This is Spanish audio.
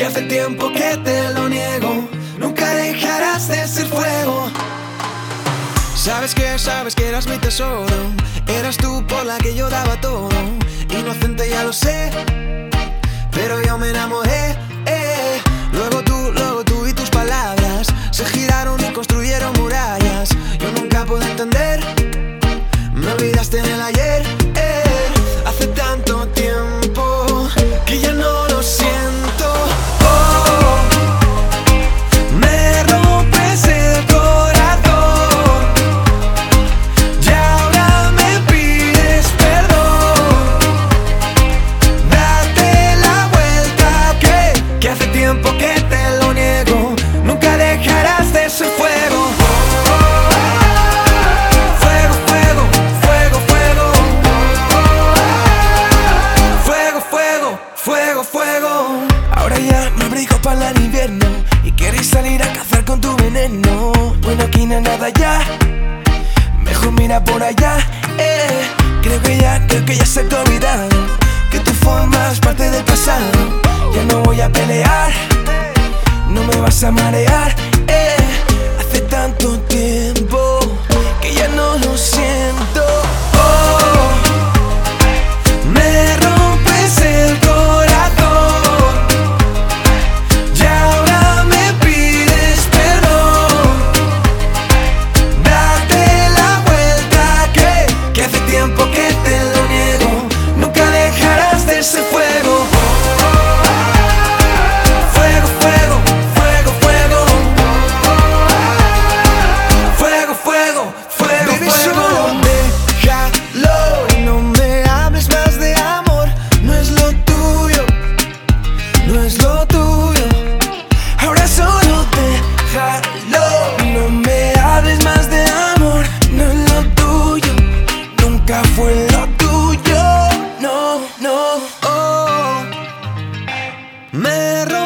hace tiempo que te lo niego. Nunca dejarás de ser fuego. Sabes que eras mi tesoro. Eras tú por la que yo daba todo. Inocente ya lo sé, pero yo me enamoré. Luego tú y tus palabras se giraron y construyeron murallas. Yo nunca pude entender, me olvidaste en el ayer. Hace tanto tiempo que ya no lo siento. Oh, me rompes el corazón y ahora me pides perdón. Date la vuelta que hace tiempo que te lo niego. Nunca dejarás de ser fuego. Fuego. Ahora ya me abrigo para el invierno y queréis salir a cazar con tu veneno. Bueno, aquí no hay nada ya, mejor mira por allá. Creo que ya se te ha olvidado que tú formas parte del pasado. Ya no voy a pelear, no me vas a marear. Hace tanto tiempo que ya no lo siento. Oh, me rompes el corazón. Ese fuego, fuego, fuego, fuego, fuego, fuego, fuego, fuego, baby, fuego. Déjalo y no me hables más de amor. No es lo tuyo, no es lo tuyo. Ahora solo déjalo y no me hables más de amor. No es lo tuyo, nunca fue lo tuyo. No, no. Oh, me